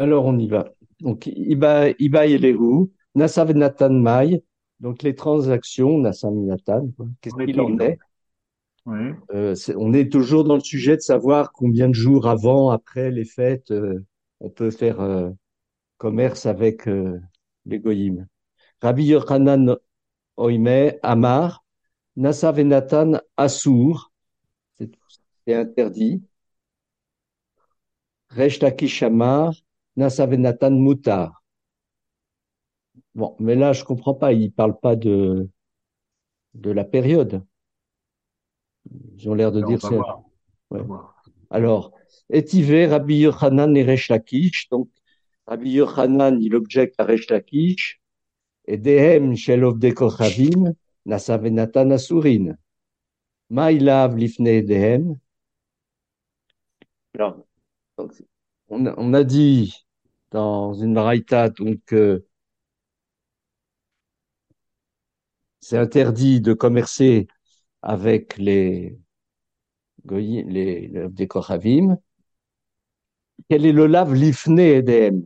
Alors, on y va. Donc, Iba et Lehu, Nasav et Nathan Mai. Donc, les transactions, Nassam et Nathan, quoi. Qu'est-ce On qu'il était en où? est? Oui. On est toujours dans le sujet de savoir combien de jours avant, après les fêtes, on peut faire commerce avec les goyim. Rabbi Yochanan Oime, Amar, Nasav et Nathan Assour, c'est c'est interdit. Resh Lakish Amar, Nasav et Nathan Mutar. Bon, mais là, je comprends pas. Ils parlent pas de la période. Ils ont l'air de Alors, dire on va c'est. voir. On va Ouais. voir. Alors, Etivé, Rabbi Yochanan et Resh Lakish. Donc, Rabbi Yochanan, il objecte à Resh Lakish. Et Dehem, Shel Ovdei Kochavim, Nasav et Natan Asurin. Maïlav Lifnei Dehem. Alors, donc, on a dit dans une braïta donc c'est interdit de commercer avec les goyim, les Ovdei Kochavim. Quel est le lave l'ifne EDM?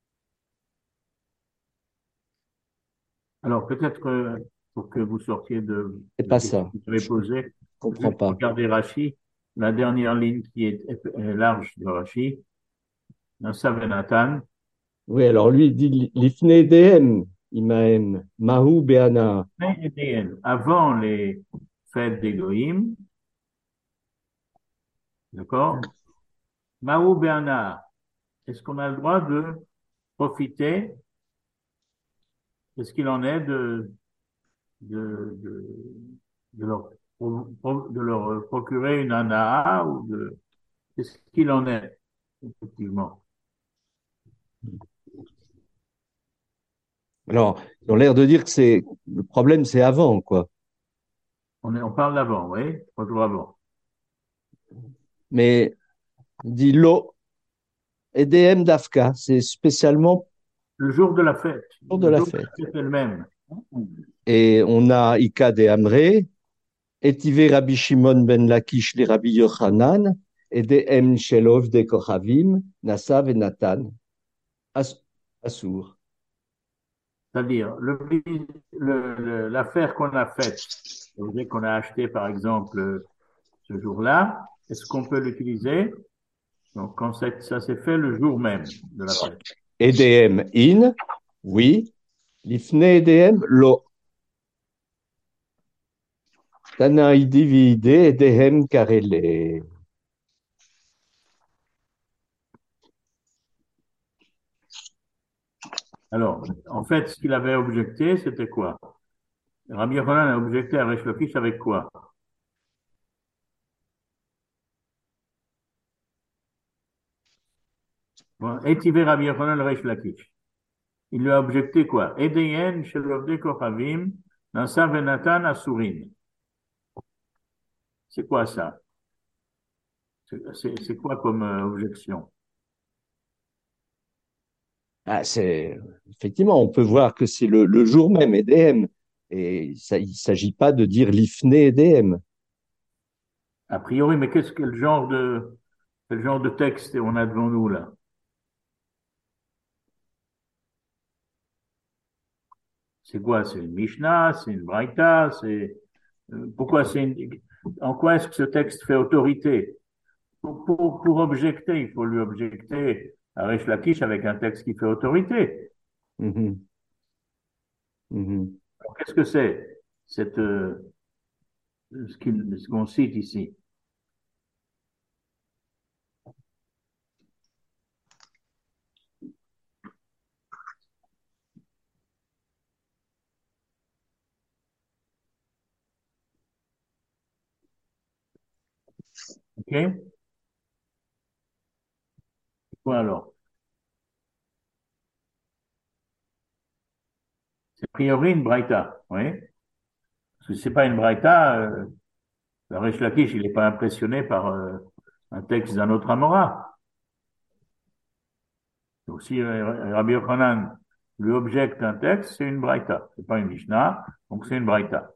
Alors, peut-être pour que vous sortiez de C'est la pas question ça. que vous avez Je posée, comprends juste pas. regardez Rashi, la dernière ligne qui est large de Rashi, dans Savenatan, Oui, alors lui, il dit l'ifne EDM, Imaem, Mahu Beana. avant les fêtes des Goïm, d'accord? Mahou Bernard, est-ce qu'on a le droit de profiter? Est-ce qu'il en est de, de, de leur procurer une anaa ou de, est-ce qu'il en est, effectivement? Alors, ils ont l'air de dire que c'est le problème, c'est avant, quoi. On parle d'avant, oui, 3 jours avant. Mais il dit lo EDM d'Afka, c'est spécialement pour de Le la jour de fête. la fête elle-même. Et on a Ika de Amre, Etive Rabbi Shimon ben Lakish les Rabbi Yochanan, EDM Shelov de Kochavim, Nasav et Nathan, As- Assour. C'est-à-dire, l'affaire qu'on a faite, l'objet qu'on a acheté, par exemple, ce jour-là, est-ce qu'on peut l'utiliser? Donc, quand ça s'est fait le jour même de la fête. EDM in, oui. L'ifne EDM, lo. Tanaï divide EDM karele. Alors, en fait, ce qu'il avait objecté, c'était quoi? Rabbi Yochanan a objecté à Resh Lakish avec quoi? Bon, Etivé Rabbi Yochanan Resh Lakish. Il lui a objecté quoi? Edeyen Shelovde Kochavim Nasa Venatan Asurin. C'est quoi ça? C'est quoi comme objection? Ah, effectivement, on peut voir que c'est le jour même EDM. Et ça, il ne s'agit pas de dire l'ifne EDM. A priori, mais quel genre de texte on a devant nous là? C'est quoi? C'est une Mishnah? C'est une Braïta? Pourquoi en quoi est-ce que ce texte fait autorité? Pour objecter, il faut lui objecter à Resh Lakish avec un texte qui fait autorité. Mhm, mhm. Alors, qu'est-ce que c'est cette, ce qu'on cite ici? OK? Quoi alors? C'est a priori une braïta, oui. Parce que c'est pas une braïta, le Resh Lakish, il n'est pas impressionné par un texte d'un autre Amora. Donc si Rabbi Yochanan lui objecte un texte, c'est une braïta. C'est pas une Mishnah, donc c'est une braïta.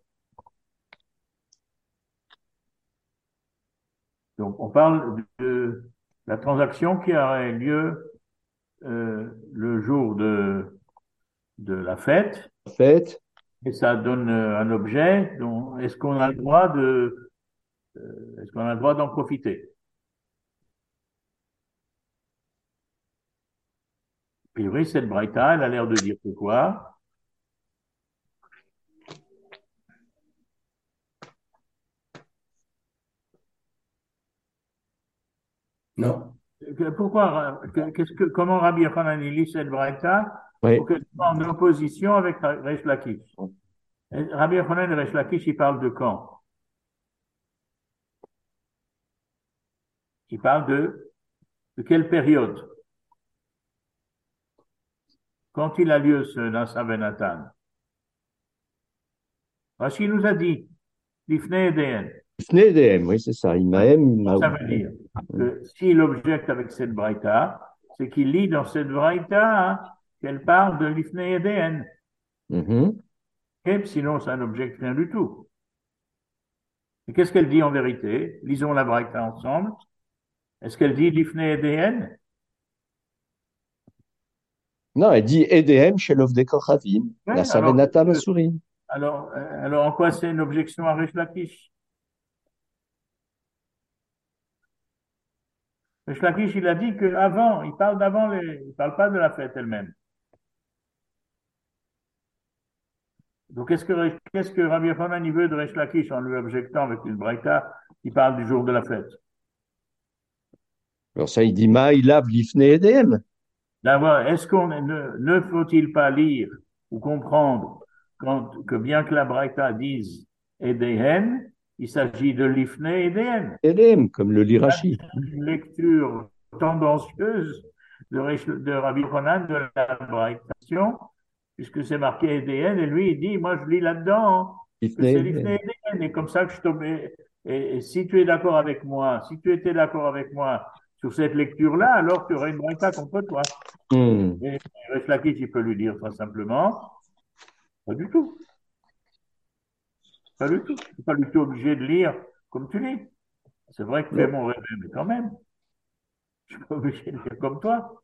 Donc on parle de la transaction qui aurait lieu le jour de la fête, En fait, et ça donne un objet dont est-ce qu'on a le droit est-ce qu'on a le droit d'en profiter? A priori, cette braïta, elle a l'air de dire que quoi? Non. Comment Rabbi Yochanan il lit cette braïta oui. pour qu'elle soit en opposition avec Resh Lakish? Rabbi Yochanan et Resh Lakish, ils parlent de quand? Ils parlent de quelle période? Quand il a lieu ce Nasa Ben Nathan? Rachid nous a dit, l'Ifnei Eden. Fnedem, oui, c'est ça. Ça veut dire que s'il objecte avec cette braïta, c'est qu'il lit dans cette braïta qu'elle parle de l'Ifnei Eden. Mhm. Et sinon, ça n'objecte rien du tout. Et qu'est-ce qu'elle dit en vérité? Lisons la braïta ensemble. Est-ce qu'elle dit l'Ifnei Eden? Non, elle dit Edem chez l'Ovde Kochavim, Oui, la Savenata Masurim. alors en quoi c'est une objection à Resh Lakish? Resh Lakish, il a dit qu'avant, il parle il parle pas de la fête elle-même. Donc, qu'est-ce que Rabbi Yochanan il veut de Resh Lakish en lui objectant avec une braïta qui parle du jour de la fête? Alors ça, il dit Ma, il lave l'Ifne Edem. D'abord, ne faut-il pas lire ou comprendre que bien que la braïta dise Edehen, il s'agit de l'Ifne Edehen. Edem, comme le Lirachi. Une lecture tendancieuse de Rabbi Yochanan de la braïtation, puisque c'est marqué EDN, et lui, il dit, moi, je lis là-dedans que Ifne c'est l'Ifne Edem. EDN, et comme ça que je tombe. Et si tu es d'accord avec moi, si tu étais d'accord avec moi sur cette lecture-là, alors tu aurais une braïta contre toi. Hmm. Et Resh Lakish, il peut lui dire très simplement, pas du tout, pas du tout. Tu n'es pas du tout obligé de lire comme tu lis. C'est vrai que tu es Non. mon rêve, mais quand même, je ne suis pas obligé de lire comme toi.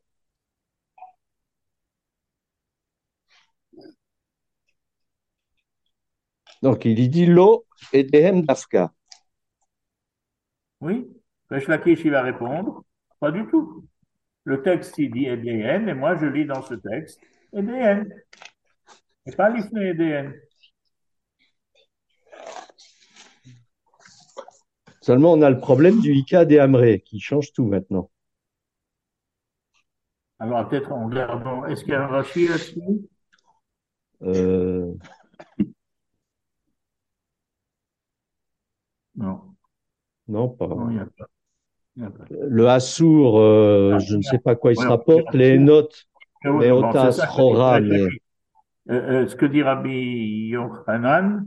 Donc, il y dit Lo Edem Dafka. Oui, Resh Lakish, il va répondre, pas du tout. Le texte, il dit EDN, et moi, je lis dans ce texte EDN, et pas l'IFNE EDN. Seulement, on a le problème du Ika des Amré, qui change tout maintenant. Alors, peut-être en regardant, est-ce qu'il y a un Rashi là-dessus? Euh, Non, non, pas. non, il n'y a pas. Il y a pas. Le Hassour, Ah, je ne sais pas quoi il oui, se on peut dire rapporte. Les Hassour. notes, Bon, c'est Meotas, ça que dit Chora, Resh mais Lakish. Ce que dit Rabbi Yochanan,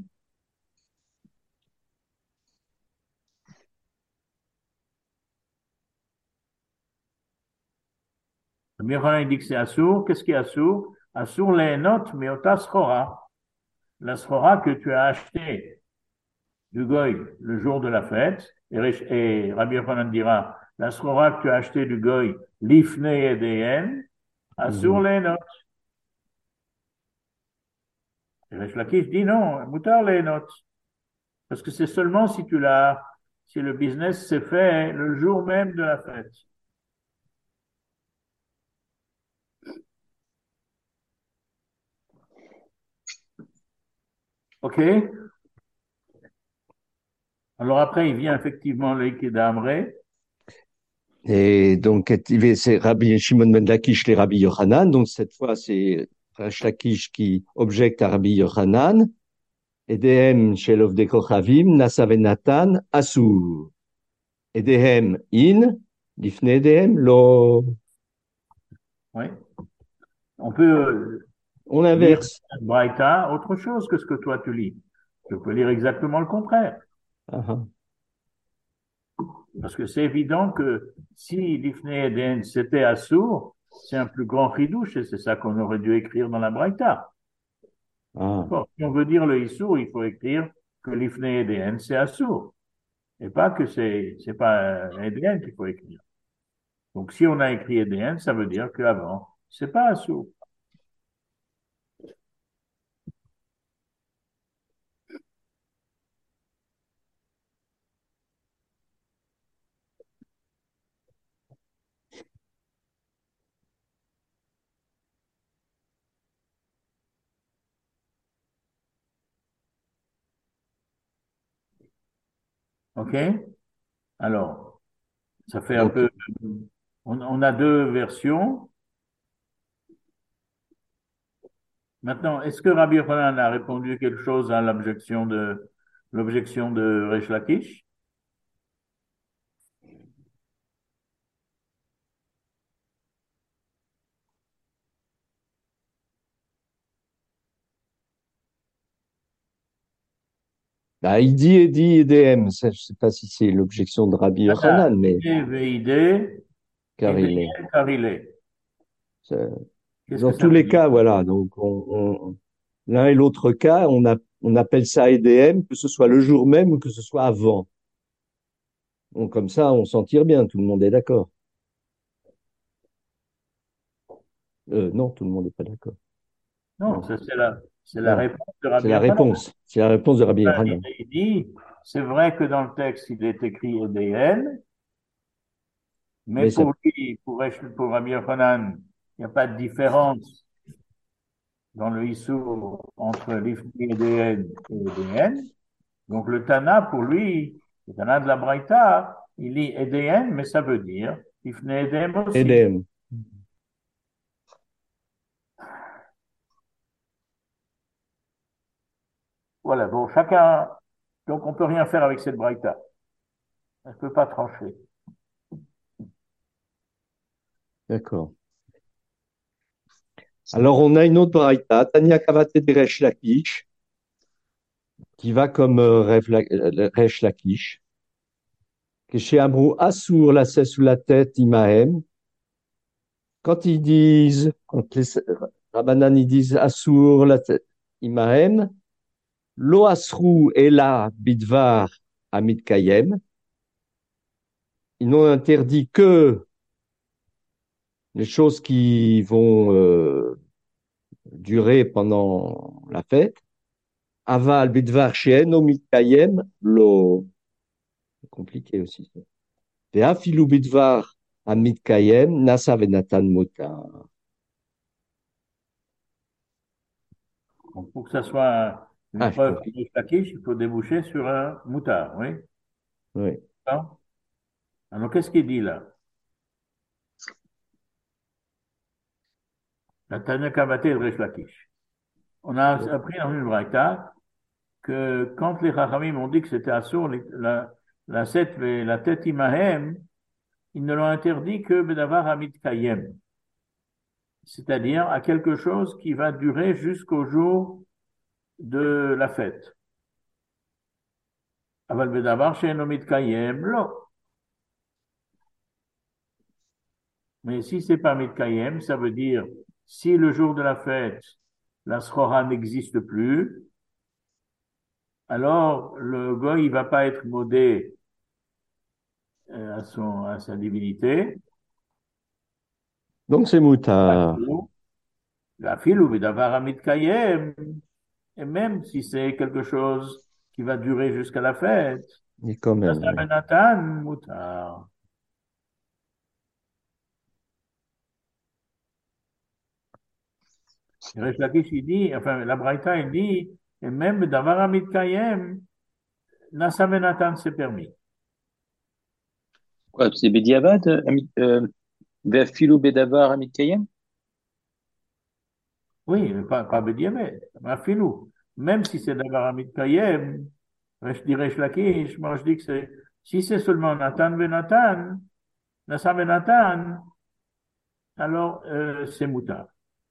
Rabbi Yochanan, il dit que c'est Assour. Qu'est-ce qui est Assour? Assour les notes, mais ota schora. La schora que tu as acheté du goy le jour de la fête, et Rabbi Yochanan dira, la schora que tu as acheté du goy, l'ifne edn, Assour mhm. les notes. Et Resh Lakish dit non, moutar les notes. Parce que c'est seulement si le business s'est fait le jour même de la fête. OK? Alors après, il vient effectivement l'Ikeda Amré. Et donc, c'est Rabbi Shimon ben Lakish, les Rabbi Yochanan. Donc, cette fois, c'est Resh Lakish qui objecte à Rabbi Yochanan. Edem chez l'Ovde Kochavim, Nasavenatan, Asur. Edehem in, l'Ifne Edem, lo. Oui. On peut On lire inverse. Braïta autre chose que ce que toi tu lis. Je peux lire exactement le contraire. Ah, ah. Parce que c'est évident que si l'Ifne Eden c'était Assour, c'est un plus grand chidouche et c'est ça qu'on aurait dû écrire dans la Braïta. Ah. D'accord. Si on veut dire le Issour, il faut écrire que l'Ifne Eden c'est Assour. Et pas que c'est pas Eden qu'il faut écrire. Donc si on a écrit Eden, ça veut dire qu'avant, c'est pas assour. OK? Alors, ça fait un Donc, peu. On a deux versions. Maintenant, est-ce que Rabbi Yochanan a répondu quelque chose à l'objection de Resh Lakish? bah, il dit Edi Edem. Ça, je sais pas si c'est l'objection de Rabbi Nada, Yochanan, mais idée, veidé, car il est. edéen, car il est. ça- Qu'est-ce que Dans ça tous veut les dire? cas, voilà. Donc, l'un et l'autre cas, on appelle ça EDM, que ce soit le jour même ou que ce soit avant. Donc, comme ça, on s'en tire bien. Tout le monde est d'accord. Non, tout le monde n'est pas d'accord. Non, Non, ça, c'est la non. réponse de C'est Rabbi la Yochanan. réponse. C'est la réponse de Rabbi Il Yochanan. il dit, c'est vrai que dans le texte, il est écrit EDN, mais Mais ça, pour lui, pour Rabbi Yochanan, il n'y a pas de différence dans le Issur entre l'Ifni EDN et EDN. Donc le Tana, pour lui, le Tana de la Braïta, il lit EDN, mais ça veut dire Ifni EDN aussi. EDM. Voilà, bon, chacun, donc on peut rien faire avec cette Braïta. On ne peut pas trancher. D'accord. Alors, on a une autre braïta, Tania Kavate de Resh Lakish, qui va comme Resh Lakish, que chez Amrou Assour la sous la tête Imahem. Quand ils disent, quand les Rabbanan ils disent Assour la tête Imahem, Lo Asrou Ela Bidvar Amid Kayem, ils n'ont interdit que les choses qui vont durer pendant la fête. Aval Bidvar Sheen Omid Kayem, Lo. C'est compliqué aussi. Ve'afilu bidvar Kayem, Nasa venatan mutar. Donc, pour que ça soit une Ah, c'est preuve compliqué. de Lakish, il faut déboucher sur un moutard, oui. Oui. Non. Alors, qu'est-ce qu'il dit là? La Tanya Kavate de Resh Lakish. On a appris dans une braïta que quand les Chachamim ont dit que c'était assour, la tête imahem, ils ne l'ont interdit que bedavar hamid kayem, c'est-à-dire à quelque chose qui va durer jusqu'au jour de la fête. Aval bedavar she'eno mitkayem, lo. Mais si c'est pas mitkayem, ça veut dire si le jour de la fête, la srora n'existe plus, alors le goy il va pas être modé à sa divinité. Donc c'est moutard. La file ou bedavar hamid kayem. Et même si c'est quelque chose qui va durer jusqu'à la fête, Mais quand ça même, oui. s'appelle Nathan Moutar. Et Resh Lakish, il dit, enfin, la Braïta, il dit, et même Davar Amit Kayem, Nasa Nathan c'est permis. Quoi, c'est Bediavad, Ve'afilu Bedavar Amit Kayem? Oui, mais pas Bediamet, mais filou. Même si c'est Davar Amit Kayem, je dis Resh Lakish, moi je dis que si c'est seulement Nathan Nathan, Nasa Nathan, alors c'est Moutar.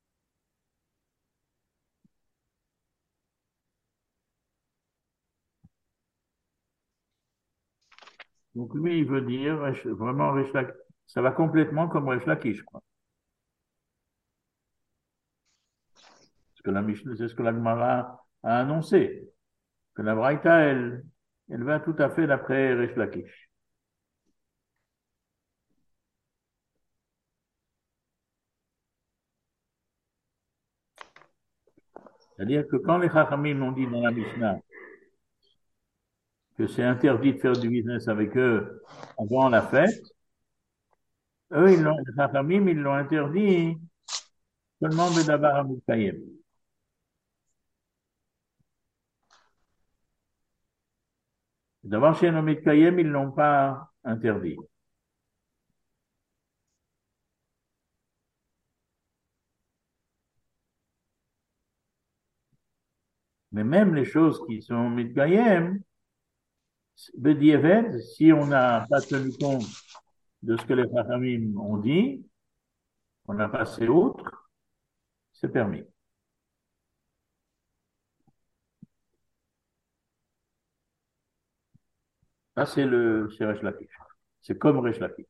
Donc lui, il veut dire vraiment Resh Lakish. Ça va complètement comme Resh Lakish, quoi. Parce que la Mishnah, c'est ce que la Gemara a annoncé. Que la Braïta, elle va tout à fait d'après Resh Lakish. C'est-à-dire que quand les Chachamim ont dit dans la Mishnah que c'est interdit de faire du business avec eux avant la fête, eux, les Chachamim, ils l'ont interdit seulement Bedavar Amikayem. D'abord, chez nos Mitkayem, ils l'ont pas interdit. Mais même les choses qui sont Mitkayem, Bedieved, si on n'a pas tenu compte de ce que les Chachamim ont dit, on a passé outre, c'est permis. Ça, c'est Resh Lakish. C'est comme Resh Lakish.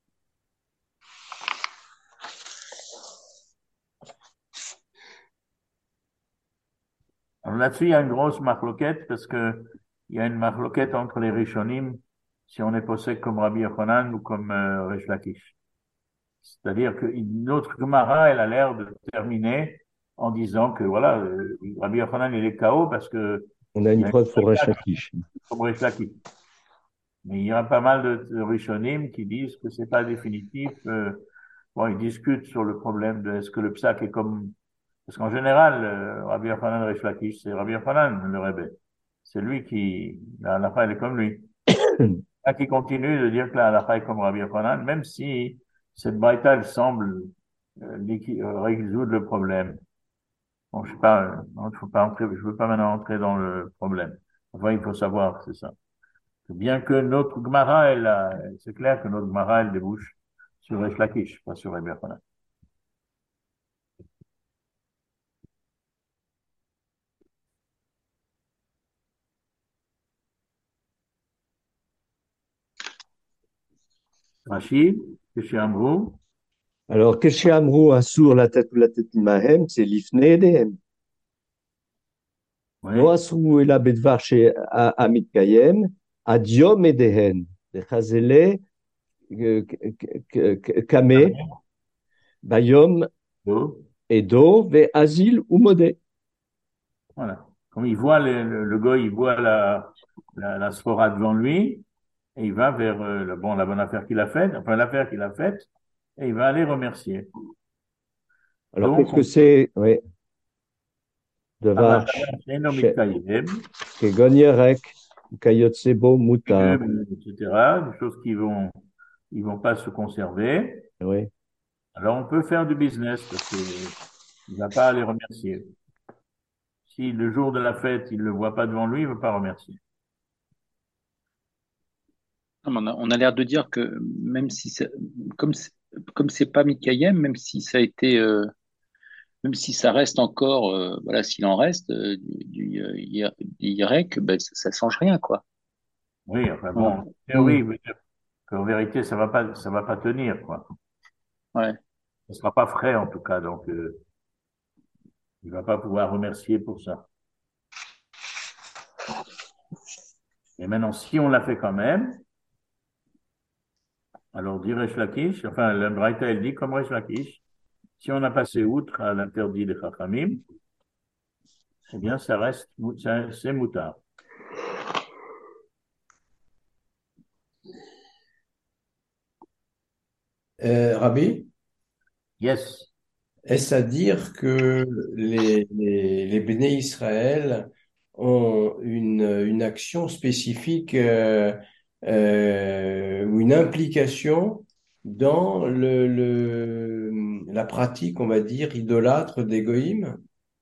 Alors là-dessus, il y a une grosse marloquette parce que il y a une marloquette entre les Rishonim si on est possède comme Rabbi Yochanan ou comme Resh Lakish. C'est-à-dire qu'une autre Gemara, elle a l'air de terminer en disant que voilà, Rabbi Yochanan il est KO parce que On a il une y a preuve pour Resh une Lakish. comme Resh Lakish. Mais il y a pas mal de Rishonim qui disent que c'est pas définitif. Bon, ils discutent sur le problème de est-ce que le psak est comme parce qu'en général, Rabbi Yochanan Resh Lakish, c'est Rabbi Yochanan le Rebbe. C'est lui qui la halakha elle est comme lui. Là, qui continue de dire que la halakha est comme Rabbi Yochanan, même si cette braïta elle semble résoudre le problème. Bon, je sais pas, non, faut pas entrer, je veux pas maintenant entrer dans le problème. Enfin, il faut savoir, c'est ça. Bien que notre Gemara, c'est clair que notre Gemara, elle débouche sur Resh Lakish, pas sur Rabbi Yochanan. Rachid, chez Amrou, Alors, Keshe Amrou Asur la tête ou la tête Mahem, c'est l'Ifne Edehem. oui, No Asru Ela Bedvar chez Amit Kayem, Adiom Edehen, de Chazele Kame, Bayom oh, Edo, Ve Azil ou Modé. voilà. Comme il voit le goy, il voit la sphora devant lui, et il va vers la bonne affaire qu'il a faite, enfin l'affaire qu'il a faite, et il va aller remercier. Alors, Donc, qu'est-ce que c'est? Oui, Amadavar Devar Sheino Mitkayem, Kegonierek, Kayotsebo Mutar. etc., des choses ils vont pas se conserver. Oui. Alors, on peut faire du business parce que il va pas aller remercier. Si le jour de la fête, il le voit pas devant lui, il va pas remercier. On a l'air de dire que même si comme comme c'est pas Mikayem, même si ça a été même si ça reste encore voilà, s'il en reste du Yarek, ben, ça change rien quoi. Oui, enfin bon, Voilà. en théorie, Hmm. il veut dire qu'en vérité, ça va pas tenir, quoi. Ouais. Ça sera pas frais, en tout cas, donc, il va pas pouvoir remercier pour ça. Et maintenant, si on l'a fait quand même, alors dit Resh Lakish, enfin, la Braïta, elle dit comme Resh Lakish, si on a passé outre à l'interdit des Chachamim, eh bien, ça reste, c'est moutard. Rabbi, Yes. est-ce à dire que les Béné Israël ont une action spécifique ou une implication dans la pratique, on va dire, idolâtre des goïms?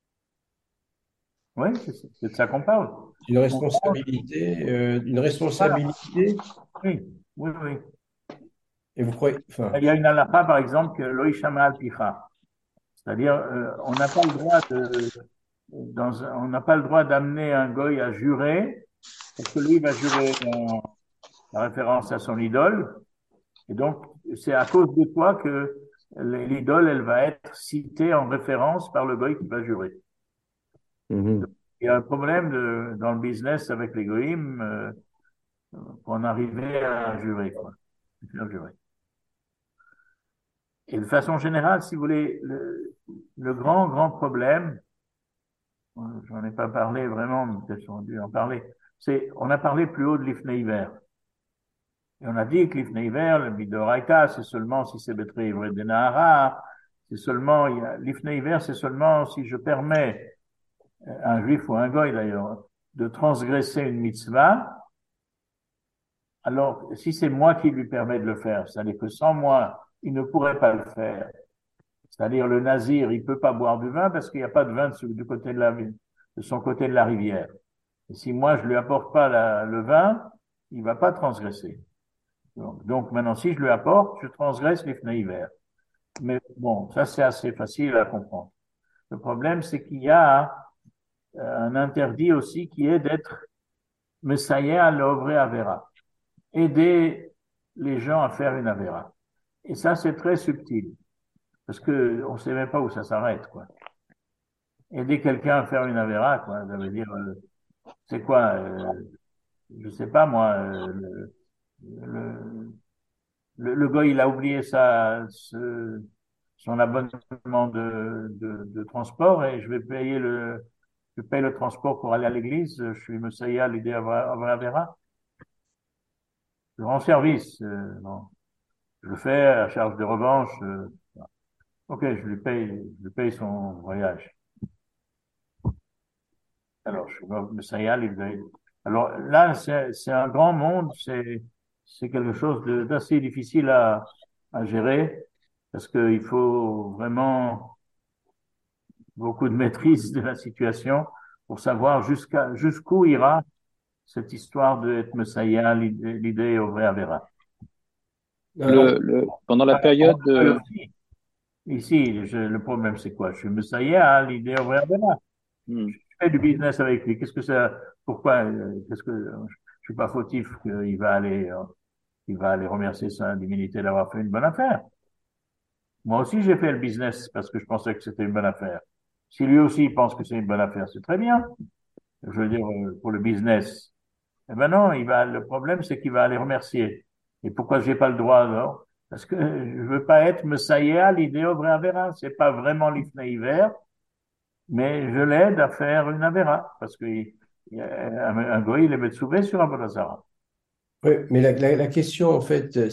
Oui, c'est de ça qu'on parle. Une On parle, responsabilité, une voilà. responsabilité, Oui, oui, oui. et vous croyez, enfin, Il y a une halakha, par exemple, que loïshama al picha. C'est-à-dire, on n'a pas le droit on n'a pas le droit d'amener un goy à jurer, parce que lui va jurer en référence à son idole. Et donc, c'est à cause de toi que l'idole, elle va être citée en référence par le goy qui va jurer. Donc, Mhm. il y a un problème dans le business avec les goïms, pour en arriver à jurer, quoi. Faire jurer. Et de façon générale, si vous voulez, le grand, grand problème, j'en ai pas parlé vraiment, mais peut-être j'aurais dû en parler. On a parlé plus haut de l'Ifnei Hiver. Et on a dit que l'Ifnei Hiver, le Midoraita, c'est seulement si c'est Betré Ivre de Nahara, c'est seulement, l'Ifnei Hiver, c'est seulement si je permets à un juif ou à un goy d'ailleurs, de transgresser une mitzvah, alors si c'est moi qui lui permets de le faire, c'est-à-dire que sans moi, il ne pourrait pas le faire. C'est-à-dire le nazir, il peut pas boire du vin parce qu'il n'y a pas de vin du côté de son côté de la rivière. Et si moi je lui apporte pas le vin, il va pas transgresser. Donc maintenant, si je lui apporte, je transgresse les hiver. Mais bon, ça c'est assez facile à comprendre. Le problème, c'est qu'il y a un interdit aussi qui est d'être Messiah l'œuvre Avera. Aider les gens à faire une Avera. Et ça, c'est très subtil. Parce que on sait même pas où ça s'arrête, quoi. Aider quelqu'un à faire une Avera, quoi. Ça veut dire, c'est quoi, je sais pas, moi, le, le gars, il a oublié son abonnement de transport et je paye le transport pour aller à l'église. Je suis Messiah, l'idée Avera. Je rends service. Non. Je le fais à charge de revanche. Ok, je lui paye son voyage. Alors, je suis Messiah, alors là, c'est un grand monde, c'est quelque chose d'assez difficile à gérer parce qu'il faut vraiment beaucoup de maîtrise de la situation pour savoir jusqu'où ira cette histoire de être Messiah, l'idée au vrai Avera. Alors, Pendant la période, Ici, le problème, c'est quoi? Je suis Messiah, l'idée au vrai Avera. hmm. Je fais du business avec lui. Pourquoi, je suis pas fautif il va aller remercier sa divinité d'avoir fait une bonne affaire. Moi aussi, j'ai fait le business parce que je pensais que c'était une bonne affaire. Si lui aussi il pense que c'est une bonne affaire, c'est très bien. Je veux dire, pour le business. Eh ben non, le problème, c'est qu'il va aller remercier. Et pourquoi j'ai pas le droit alors? Parce que je veux pas être Messiah, l'idée au vrai Avera. C'est pas vraiment l'Ifnei hiver, mais je l'aide à faire une Avera. Parce que un goy, il est Metsouvé sur Abodazara. oui, mais la question, en fait,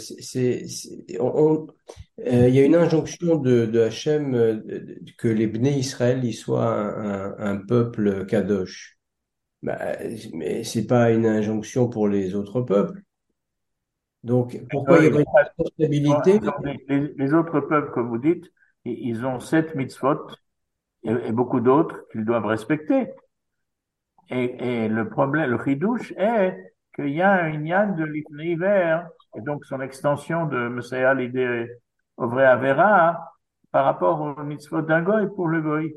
il y a une injonction de Hachem que les Bnei Israël ils soient un peuple kadosh. Bah, mais c'est pas une injonction pour les autres peuples. Donc, pourquoi il y aurait une responsabilité? Les autres peuples, comme vous dites, ils ont 7 mitzvot et beaucoup d'autres qu'ils doivent respecter. Et le problème, le chidouche est qu'il y a un yann de l'Ifnei hiver, et donc son extension de Messiah l'idée au vrai Avera par rapport au mitzvot d'un goy pour le goy.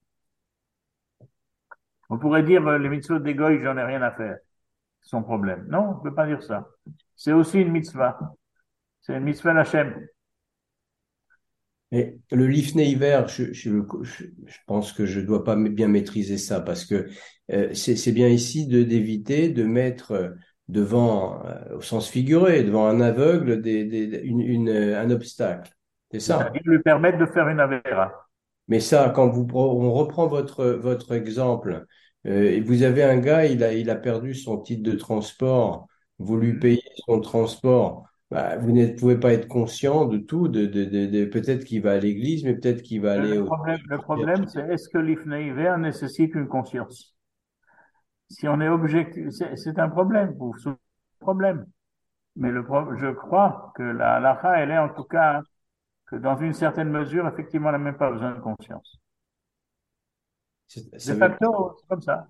On pourrait dire les mitzvot des goy, j'en ai rien à faire. C'est son problème. Non, on ne peut pas dire ça. C'est aussi une mitzvah. C'est une mitzvah Hachem. Et le Lifnei hiver, je pense que je dois pas bien maîtriser ça parce que c'est bien ici d'éviter de mettre devant, au sens figuré, devant un aveugle un obstacle. C'est ça. C'est-à-dire lui permettre de faire une Avera. Mais ça, quand on reprend votre exemple, et vous avez un gars, il a perdu son titre de transport, vous lui Mhm. payez son transport, bah, vous ne pouvez pas être conscient de tout, peut-être qu'il va à l'église, mais peut-être qu'il va aller au... Le problème, c'est est-ce que l'Ifnei hiver nécessite une conscience? Si on est objectif, c'est un problème, pour ce problème. Mais je crois que la halakha, elle est en tout cas que dans une certaine mesure, effectivement, elle n'a même pas besoin de conscience. De Ça veut, facto, c'est comme ça.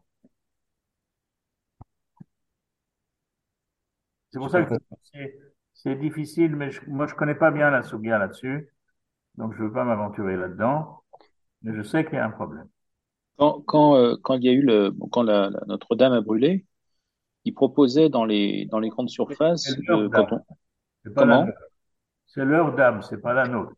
C'est j'ai pour pas ça que compris. c'est difficile, mais moi, je connais pas bien la Sougia là-dessus, donc je veux pas m'aventurer là-dedans, mais je sais qu'il y a un problème. Quand il y a eu Notre-Dame a brûlé, il proposait dans les grandes C'est surfaces leur quand dame, on, c'est pas la comment? nôtre. C'est leur dame, c'est pas la nôtre.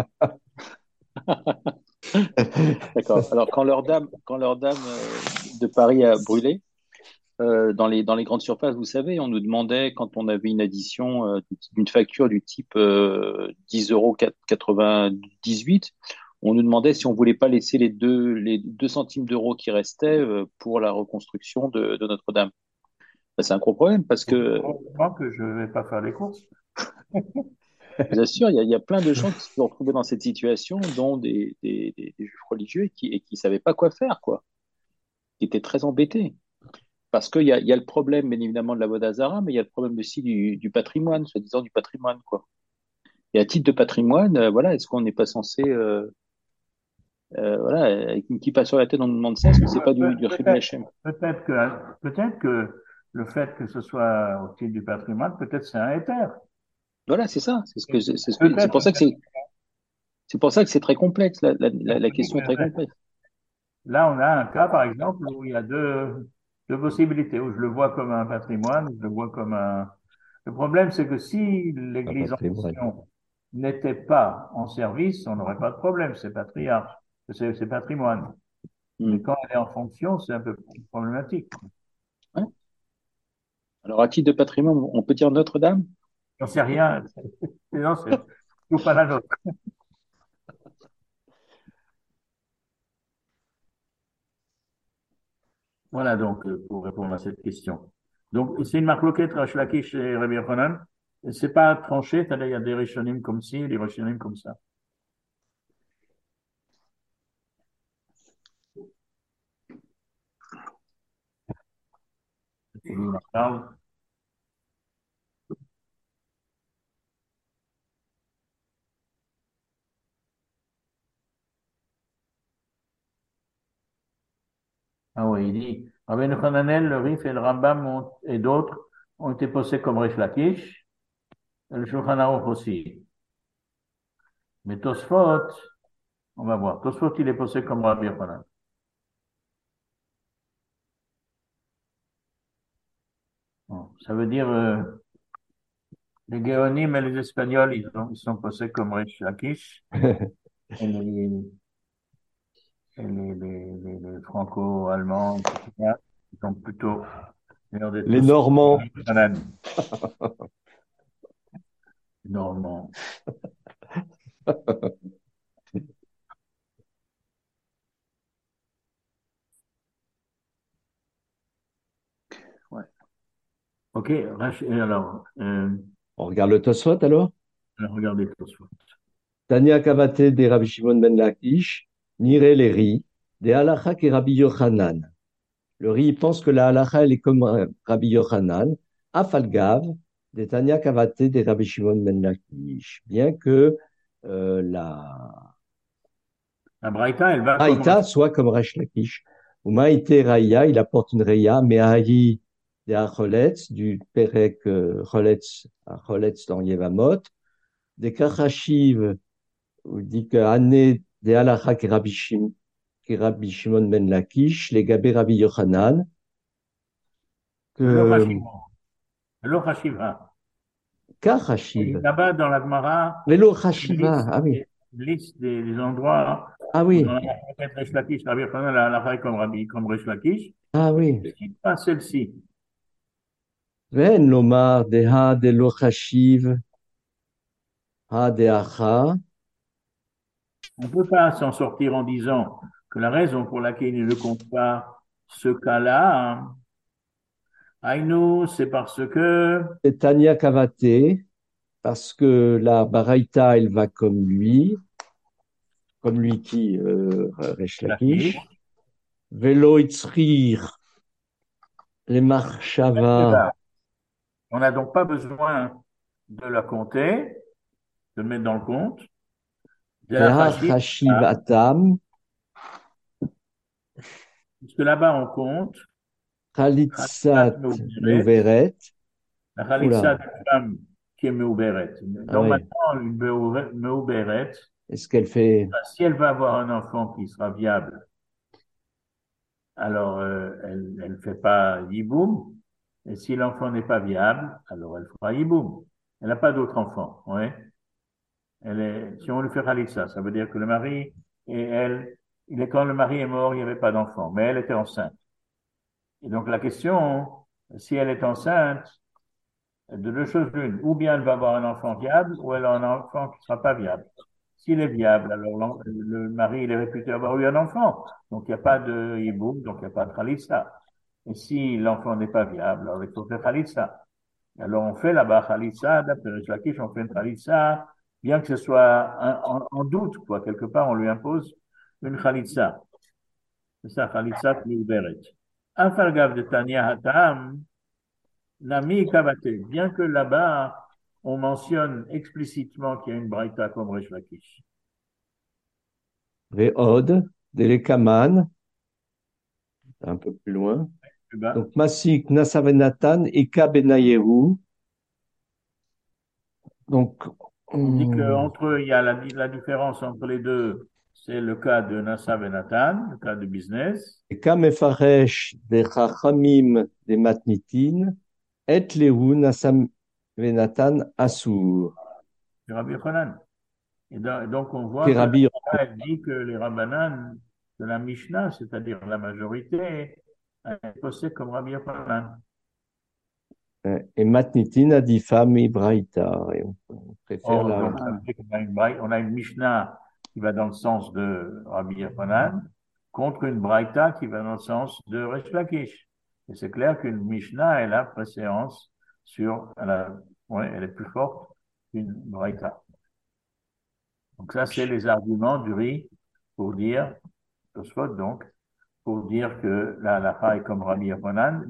D'accord. Alors quand leur dame de Paris a brûlé, dans les grandes surfaces, vous savez, on nous demandait quand on avait une addition d'une facture du type 10,98 €, on nous demandait si on voulait pas laisser les 2 centimes d'euros qui restaient pour la reconstruction de Notre-Dame. Ben, c'est un gros problème parce que, Heureusement que je vais pas faire les courses. je vous assure, il y a plein de gens qui se sont retrouvés dans cette situation, dont des juifs religieux et qui savaient pas quoi faire, quoi, qui étaient très embêtés. Parce qu'il y a le problème, bien évidemment, de la Vodazara, mais il y a le problème aussi du patrimoine, soi-disant du patrimoine, quoi. Et à titre de patrimoine, voilà, est-ce qu'on n'est pas censé, voilà, avec une kippa sur la tête, on nous demande ça, est-ce que c'est pas du Chilul Peut-être, Hashem? peut-être que le fait que ce soit au titre du patrimoine, peut-être c'est un éther. Voilà, c'est ça. C'est Peut-être. pour ça que c'est très complexe. La question est très complexe. Là, on a un cas, par exemple, où il y a deux possibilités, où je le vois comme un patrimoine, où je le vois comme un... Le problème, c'est que si Un l'église en patrimoine. question n'était pas en service, on n'aurait pas de problème, c'est patriarche, c'est patrimoine. Mais Hmm. quand elle est en fonction, c'est un peu problématique. Ouais. Alors, à titre de patrimoine, on peut dire Notre-Dame? J'en sais rien. Non, c'est toujours pas la nôtre. Voilà donc pour répondre à cette question. Donc c'est une marloquette Resh Lakish et Rabbi Yochanan. C'est pas tranché, c'est-à-dire il y a des Rishonim comme ci, des Rishonim comme ça. On en parle. Ah oui, il dit, Rabbi Hananel, le Rif et le Rambam et d'autres ont été posés comme Resh Lakish, et le Shulchan Aruch aussi. Mais Tosfot, on va voir. Tosfot, il est posé comme Rabbi Yochanan. Bon, ça veut dire les Géonim et les Espagnols, ils sont posés comme Resh Lakish. Et les franco-allemands, etc., ils sont plutôt meilleurs des Les tous Normands. normands. Ouais. Ok, alors, On regarde le Tosfot alors. regardez tout ça. Tania Kavate de Rabbi Shimon ben Lakish, Nire les riz, de Halacha et Rabbi Yochanan. Le riz pense que la Halacha elle est comme Rabbi Yochanan. Afalgav, de Tania Kavate de Rabbi Shimon ben Lakish. Bien que la La Braïta, elle va comme Raïta soit comme Resh Lakish. Ou Maïté Raïa, il apporte une Reya, mais Ahi de Acholetz, du Perek Choletz dans Yevamot, des Kachashiv, où il dit que Ané de Halacha qui Rabbi Shimon ben Lakish, les Gabé Rabbi Yochanan, le que Hashiva. Et Kachashiv, là-bas, dans la Gemara, Velo une Hashiva, ah oui, liste des endroits ah où dans oui, la Braïta Resh Lakish, Rabbi Yochanan, la halakha est comme Resh Lakish. ah oui. Je ne pas celle-ci. Ven Lomar de Ha de Lo Hashiv, Ha de Acha, On ne peut pas s'en sortir en disant que la raison pour laquelle il ne compte pas ce cas-là, hein, Aïnou, c'est parce que et Tania Kavate, parce que la Baraïta, elle va comme lui qui, Resh la fiche, Lakish. Velo Itzrir, les Marshava, on n'a donc pas besoin de la compter, de le mettre dans le compte, de la Ve'ar chachir, Hashiv Atam, puisque là-bas on compte, Khalitzat Khalitzat Meuberet, Meuveret. la Khalitzat Oula, d'une femme qui est Meuberet. ah oui, Normalement, une Meuberet, est-ce qu'elle fait si elle va avoir un enfant qui sera viable, alors elle ne fait pas Yiboum. Et si l'enfant n'est pas viable, alors elle fera Yiboum. Elle n'a pas d'autre enfant. Ouais. Si on lui fait Khalitsa, ça veut dire que le mari et elle, quand le mari est mort, il n'y avait pas d'enfant, mais elle était enceinte. Et donc la question, si elle est enceinte, de deux choses l'une, ou bien elle va avoir un enfant viable, ou elle a un enfant qui ne sera pas viable. S'il est viable, alors le mari, il est réputé avoir eu un enfant. Donc, il n'y a pas de hiboum, donc il n'y a pas de khalissa. Et si l'enfant n'est pas viable, alors il faut faire khalissa. Alors, on fait là-bas khalissa, d'après Rish Lakish, on fait une khalissa, bien que ce soit en doute, quoi. Quelque part, on lui impose une khalissa. C'est ça, khalissa mi'uberet. Afargav de Tanya Hatam, Nami Kavate. Bien que là-bas, on mentionne explicitement qu'il y a une braïta comme Rish Lakish. Ve'od, Delekaman, un peu plus loin. Plus bas. Donc, Masik, Nasavenatan, Eka Benayehu. Donc, On dit qu'entre eux, il y a la différence entre les deux, c'est le cas de Nassav et Nathan, le cas de business. Eka Mefaresh, de Chachamim, de Matnitin, Et Lehu, Nasavenatan, Asur. C'est Rabbi Yochanan. Donc, on voit C'est que la Rabbi Torah, elle dit que les Rabbanan de la Mishnah, c'est-à-dire la majorité, elle possède comme Rabbi Yochanan. et Matnitin a dit femme Ibraïta. Et on préfère Oh, la. donc, ça veut dire on a une Mishnah qui va dans le sens de Rabbi Yochanan contre une Braïta qui va dans le sens de Resh Lakish. Et c'est clair qu'une Mishnah, elle a préséance ouais, elle est plus forte qu'une Braïta. Donc ça, c'est les arguments du riz pour dire, Tosfot donc, pour dire que la halakha est comme Rabbi Yochanan,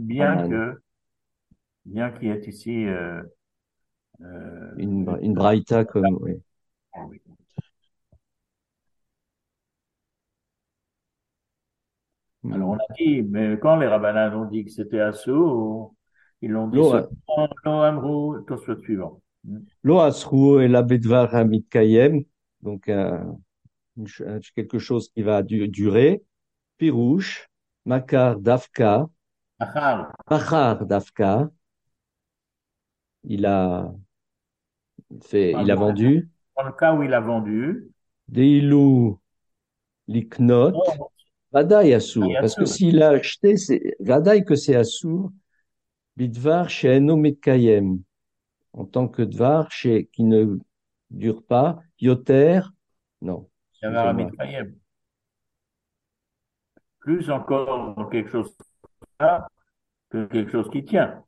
bien qu'il y ait ici Une braïta comme. Oui. Alors on a dit, mais quand les rabbinans ont dit que c'était Assou, ils l'ont dit Lo seulement dans Amrou, Tosfot suivant. lo asru et la bedvar hamid kayem. Donc, quelque chose qui va durer. Pirouche, Makar Dafka, Achar, Machar Dafka. Il a il a vendu. dans le cas où il a vendu, Deilou Liknot, oh, Vadaï il y Assour. a Parce que Assou. s'il a acheté, c'est Vadaï que c'est Assour. Bidvar chez Eno Kayem. En tant que Dvar qui ne dure pas. Yoter, non, Il y avait Rabbi excusez-moi. Kayem. Plus encore dans quelque chose là que quelque chose qui tient.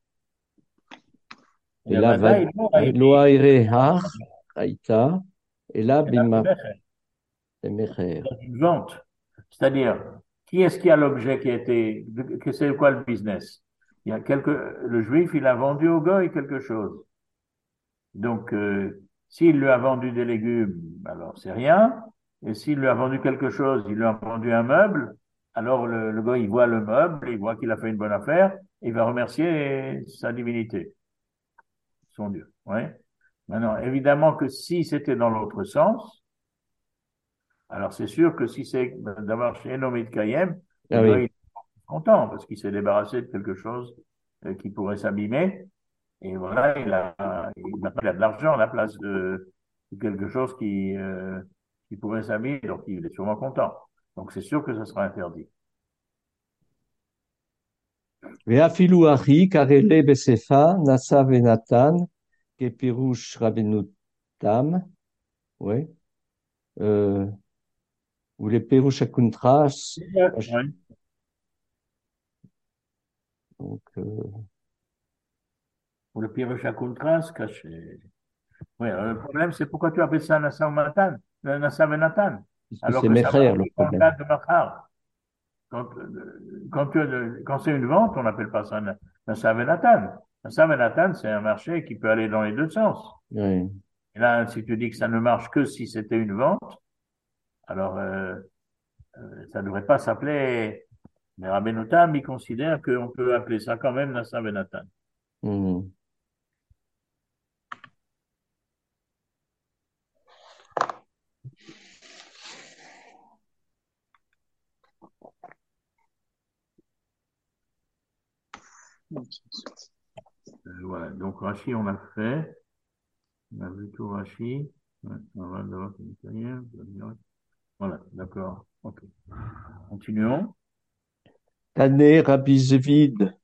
Et Et là, Vadaï, Loaire Har, Aïta. Et là, Bima, Mecher. dans une vente. C'est-à-dire, qui est-ce qui a l'objet qui a été, que c'est quoi le business? Le juif, il a vendu au goy quelque chose. Donc, s'il lui a vendu des légumes, alors c'est rien. Et s'il lui a vendu quelque chose, il lui a vendu un meuble, alors le gars, il voit le meuble, il voit qu'il a fait une bonne affaire, et il va remercier sa divinité, son Dieu. Ouais. Maintenant, évidemment que si c'était dans l'autre sens, alors c'est sûr que si c'est d'avoir chez Enomid Kayem, le Ah gars, il oui. est content parce qu'il s'est débarrassé de quelque chose qui pourrait s'abîmer. Et voilà, il a de l'argent à la place de quelque chose qui pourrait s'abîmer, donc il est sûrement content. Donc c'est sûr que ce sera interdit. Ve'afilu achi, karele besefa, nasa venatan, kepirush rabenu tam. Oui. Euh, ou les Pérouches à Kuntras. Ouais. Donc, Pour le Pirush Akuntras, caché. Oui, le problème, c'est pourquoi tu appelles ça Nassa Matan, Nassa Venatan, puisque alors c'est que ça Mecher le marche dans le problème. cadre de Machar. Quand c'est une vente, on n'appelle pas ça Nassa Venatan. Nassa Venatan, c'est un marché qui peut aller dans les deux sens. Oui. Et là, si tu dis que ça ne marche que si c'était une vente, alors ça ne devrait pas s'appeler. Mais Rabbeinu Tam, il considère qu'on peut appeler ça quand même Nassa Venatan. Mhm. Voilà. Donc Rashi, on l'a fait. On a vu tout Rashi. Ouais, on va d'abord voilà, d'accord. Ok. Continuons. Tane Rabbi Zvid,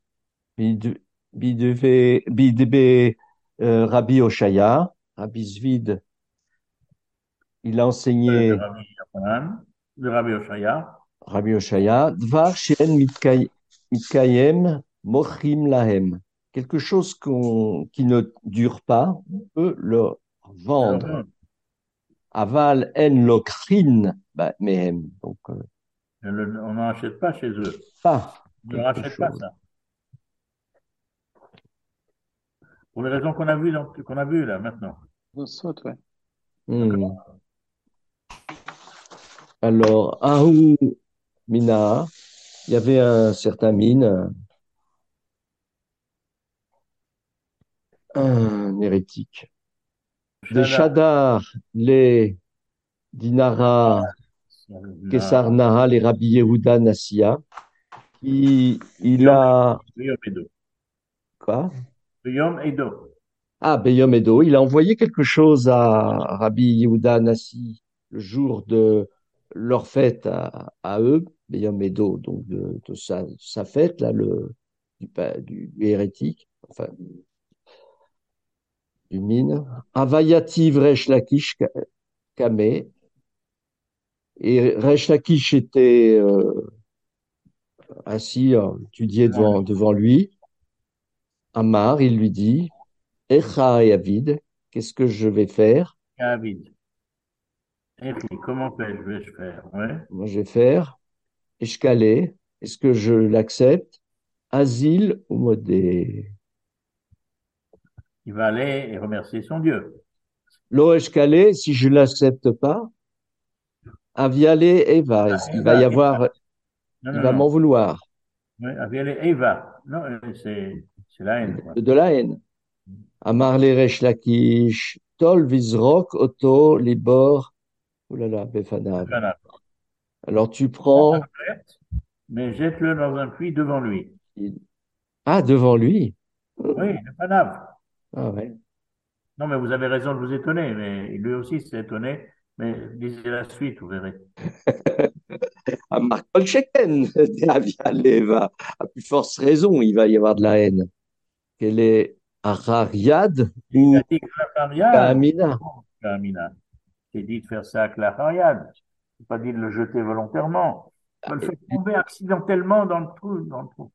Bidebe Rabbi Oshaya, Rabbi Zvid, il a de enseigné Rabbi Yochanan, de Rabbi Oshaya. Rabbi Oshaya, Dvar she'en mitkayem mochim lahem. Quelque chose qui ne dure pas, on peut le vendre. Aval en lokrin mehem. Donc, On n'en achète pas chez eux. pas On ne quelque rachète pas chose. ça. Pour les raisons qu'on a vues là maintenant. Ça saute, ouais. Hmm. Alors, Ahu Mina, il y avait un certain mine, un hérétique. Des Shada, Shadar, les Dinara, Kesar Nahal et Rabbi Yehuda Nassia, il Yom a, Edo. quoi? Yom Edo. Ah, Beyom Edo, il a envoyé quelque chose à Rabbi Yehuda Nassi le jour de leur fête à eux, Beyom Edo, donc de sa fête, là, du hérétique, enfin, du mine. Avayativ Resh Lakish Kameh, et Resh Lakish était assis, étudié devant lui. Amar, il lui dit, Echa et Avid, qu'est-ce que je vais faire? David. Comment vais-je faire? Ouais. Moi, je vais faire Eshkale, est-ce que je l'accepte? Asile ou modé? Il va aller et remercier son Dieu. Lo Eshkale, si je l'accepte pas, Aviale Eva, il va y Eva, avoir, non, il non, va non. m'en vouloir, Ouais, Aviel et Eva. Non, c'est la haine, quoi. de la haine. Amar le Resh Lakish, Tol Vizrok, Oto, Libor, oulala, Befanav. Voilà. Alors tu Prends prends, la perte, mais jette-le dans un puits devant lui. ah, devant lui. Oui, le panav. Ah ouais. Non, mais vous avez raison de vous étonner, mais lui aussi s'est étonné. Mais lisez la suite, vous verrez. Amar Kol Sheken, Aviale Eva. À plus forte raison, il va y avoir de la haine. Quelle est Harariad Il ou a dit que la Fariad, Kamina? Amina, c'est dit de faire ça avec la Fariad. C'est pas dit de le jeter volontairement. Il va le faire tomber accidentellement dans le trou, dans le trou.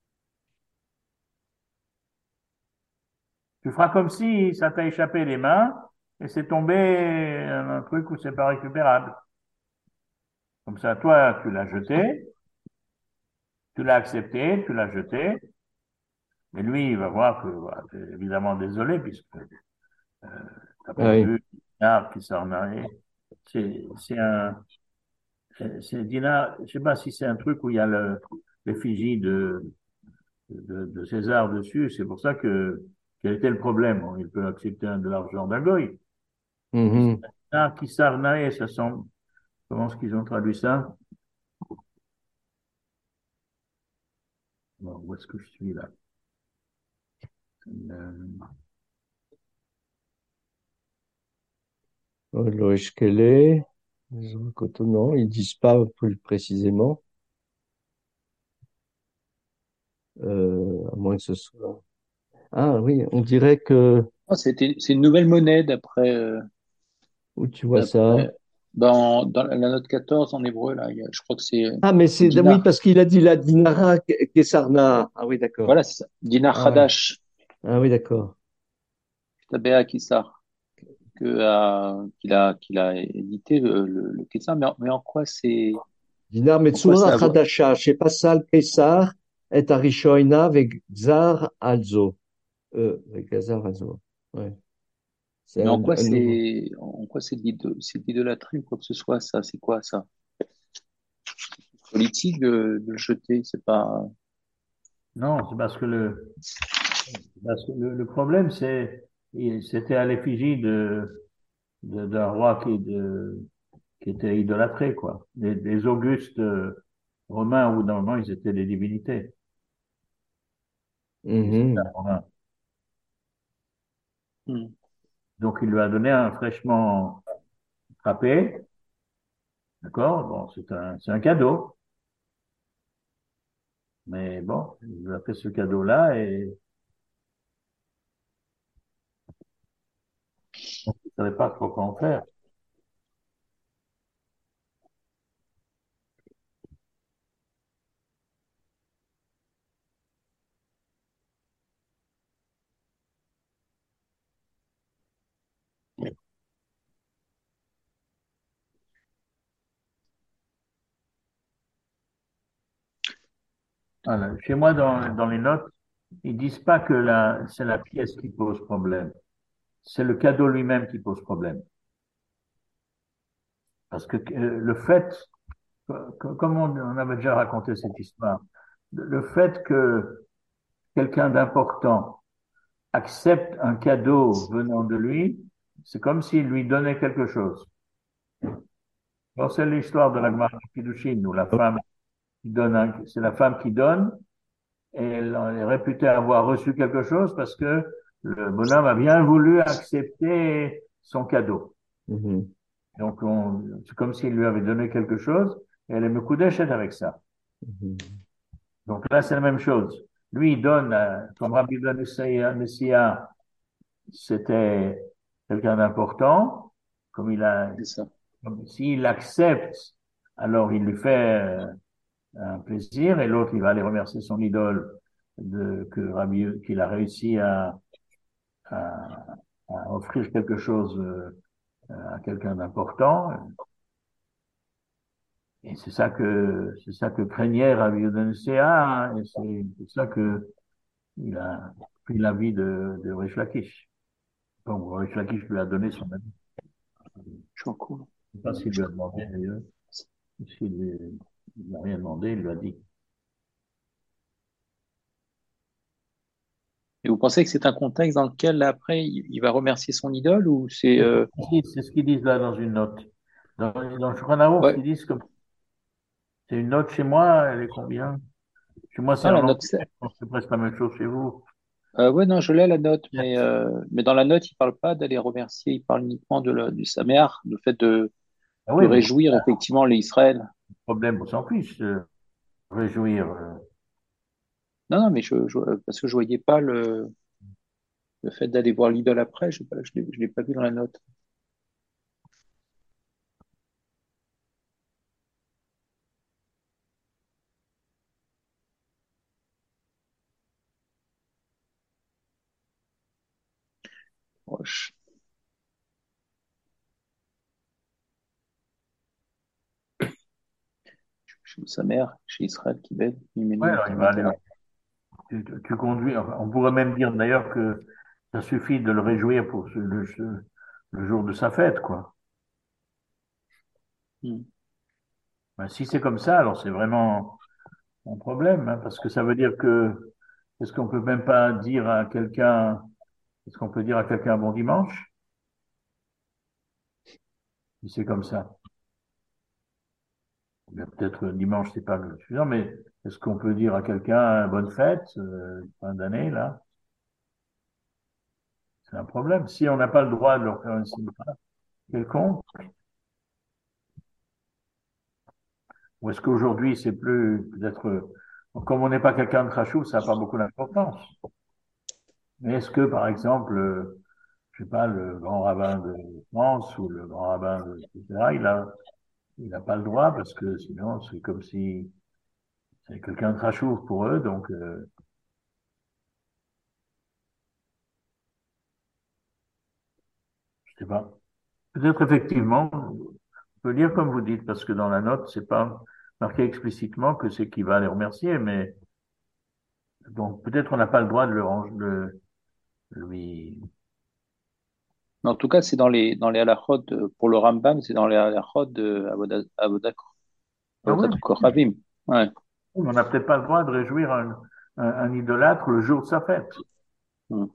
Tu feras comme si ça t'a échappé des mains et c'est tombé un truc où c'est pas récupérable. Comme ça, toi, tu l'as jeté, tu l'as accepté, tu l'as jeté, mais lui, il va voir que, voilà, t'es évidemment désolé puisque t'as Ah oui. perdu Dinar qui s'en allait. C'est un, c'est Dinar, je sais pas si c'est un truc où il y a l'effigie de César dessus, c'est pour ça quel était le problème? Bon, il peut accepter de l'argent d'un goy. Mais c'est Mhm. un Dinar qui s'arnaille, ça semble. Comment est-ce qu'ils ont traduit ça? Bon, où est-ce que je suis là? Euh, Loeshkele, non, ils disent pas plus précisément, à moins que ce soit. Ah oui, on dirait que, Ah, c'est une nouvelle monnaie où tu vois ça? d'après, dans la note 14 en hébreu, là, je crois que c'est Ah, mais oui, dinar. parce qu'il a dit la Dinara Kesarna. Ah oui, d'accord. Voilà, c'est ça. Dinar Ah ouais. Hadash, Ah oui, d'accord. Tabea Kissar, qu'il a édité le Kessar. Mais en quoi Dinar en quoi Metsura ça a- Chadasha, Shepasal Kesar, et Arishoina, Vegzar Alzo. Vegzar Alzo. Ouais. C'est mais un nouveau. en quoi c'est de l'idolâtrie ou quoi que ce soit, ça? C'est quoi ça? Politique de le jeter, c'est pas. non, c'est parce que le problème, c'était à l'effigie d'un roi qui était idolâtré, quoi. Des Augustes romains, où normalement ils étaient des divinités, des Césars Mhm. romains. Hmm. Donc il lui a donné un fraîchement frappé, d'accord? Bon, c'est un cadeau, mais bon, il lui a fait ce cadeau-là et il ne savait pas trop quoi en faire. Voilà. Chez moi, dans les notes, ils disent pas que c'est la pièce qui pose problème. C'est le cadeau lui-même qui pose problème. Parce que le fait, comme on avait déjà raconté cette histoire, le fait que quelqu'un d'important accepte un cadeau venant de lui, c'est comme s'il lui donnait quelque chose. Bon, c'est l'histoire de la Gemara de Kiddushin, où la femme qui donne, c'est la femme qui donne, et elle est réputée avoir reçu quelque chose parce que le bonhomme a bien voulu accepter son cadeau. Mhm. Donc, c'est comme s'il lui avait donné quelque chose, et elle est mekudeshet avec ça. Mhm. Donc là, c'est la même chose. Lui, il donne, comme Rabbi Ben Messia, c'était quelqu'un d'important, comme C'est ça. comme s'il accepte, alors il lui fait un plaisir, et l'autre, il va aller remercier son idole qu'il a réussi à, à offrir quelque chose à quelqu'un d'important. Et c'est ça que craignait Rabbi Yehuda, et c'est pour ça que il a pris l'avis de Rish Lakish. Donc, Rish Lakish lui a donné son avis. Je suis en cours. Je ne sais pas s'il lui a demandé d'ailleurs. Il n'a rien demandé, il lui a dit. Et vous pensez que c'est un contexte dans lequel, là, après, il va remercier son idole ou c'est... C'est ce qu'ils disent là dans une note. Dans le Shulchan Aruch, Ouais. ils disent que c'est une note chez moi, elle est combien? Chez moi, c'est Non, la en note, anglais, je pense que c'est presque la même chose chez vous. ouais, non, je l'ai la note, mais dans la note, il parle pas d'aller remercier, il parle uniquement du Saméach, le fait Ah de oui, mais réjouir effectivement les Israël. problème, on s'en fiche, réjouir. Non, non, mais parce que je voyais pas le fait d'aller voir l'idole après, je l'ai pas vu dans la note. Proche. Chez sa mère, chez Israël, qui bête, Ouais, Mimenu, alors il va aller. Tamatana. Tu conduis, enfin, on pourrait même dire d'ailleurs que ça suffit de le réjouir pour le jour de sa fête, quoi. Hmm. Ben, si c'est comme ça, alors c'est vraiment un problème, hein, parce que ça veut dire que est-ce qu'on peut même pas dire à quelqu'un, est-ce qu'on peut dire à quelqu'un bon dimanche, si c'est comme ça? Ben, peut-être dimanche, c'est pas le suffisant, mais est-ce qu'on peut dire à quelqu'un bonne fête, fin d'année, là? C'est un problème. Si on n'a pas le droit de leur faire un signe quelconque, ou est-ce qu'aujourd'hui, c'est plus, peut-être, comme on n'est pas quelqu'un de crachou, ça n'a pas beaucoup d'importance. Mais est-ce que, par exemple, je sais pas, le grand rabbin de France ou le grand rabbin de, etc., il a pas le droit parce que sinon, c'est comme si c'est quelqu'un de crachou pour eux, donc, je sais pas. Peut-être effectivement, on peut lire comme vous dites, parce que dans la note, c'est pas marqué explicitement que c'est qui va les remercier, mais donc peut-être on n'a pas le droit de lui. En tout cas, c'est dans les halachot, pour le Rambam, c'est dans les halachot de Ah oui, Avodat Kochavim. Ouais. on n'a peut-être pas le droit de réjouir un idolâtre le jour de sa fête. Hmm.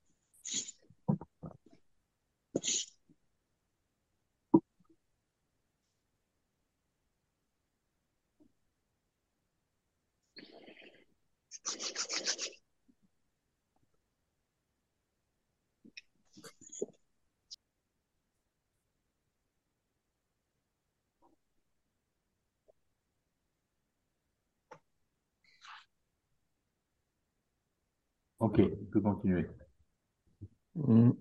Ok, on peut continuer. Mhm.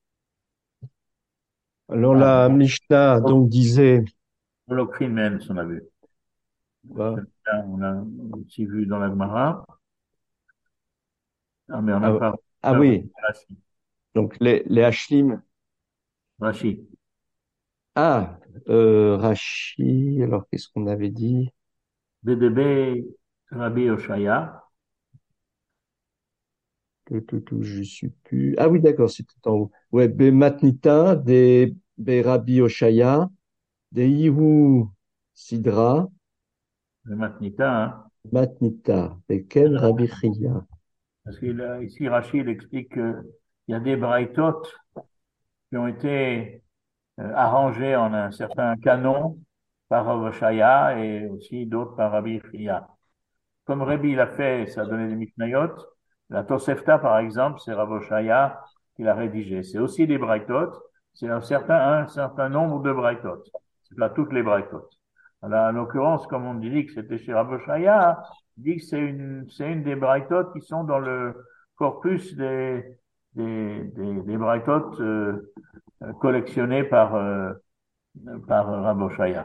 Alors Ah, la Mishnah donc disait, Holocrimens, on a vu. bah, On a aussi vu dans la Gemara. Ah, mais on n'a ah, pas ah pas vu oui, Rashi. donc les Hashlim, Rashi. Rashi, alors qu'est-ce qu'on avait dit? BDB, Rabbi Oshaya, Je suis plus. Ah oui, d'accord, c'est tout en haut. Ouais, Matnita, des Rabbi Oshaya, des Ihu Sidra, le Matnita, hein, Matnita, des Ken Rabbi Chia. parce ici Rachid explique qu'il y a des braïtot qui ont été arrangés en un certain canon par Rav Oshaya et aussi d'autres par Rabbi Chia. Comme Rabbi l'a fait, ça a donné des Mishnayot. La Tosefta, par exemple, c'est Rav Oshaya qui l'a rédigé. C'est aussi des braïtot. C'est un certain nombre de braïtot. C'est pas toutes les braïtot. Alors, en l'occurrence, comme on dit que c'était chez Rav Oshaya, il dit que c'est une des braïtot qui sont dans le corpus des braïtot collectionnés par Rav Oshaya.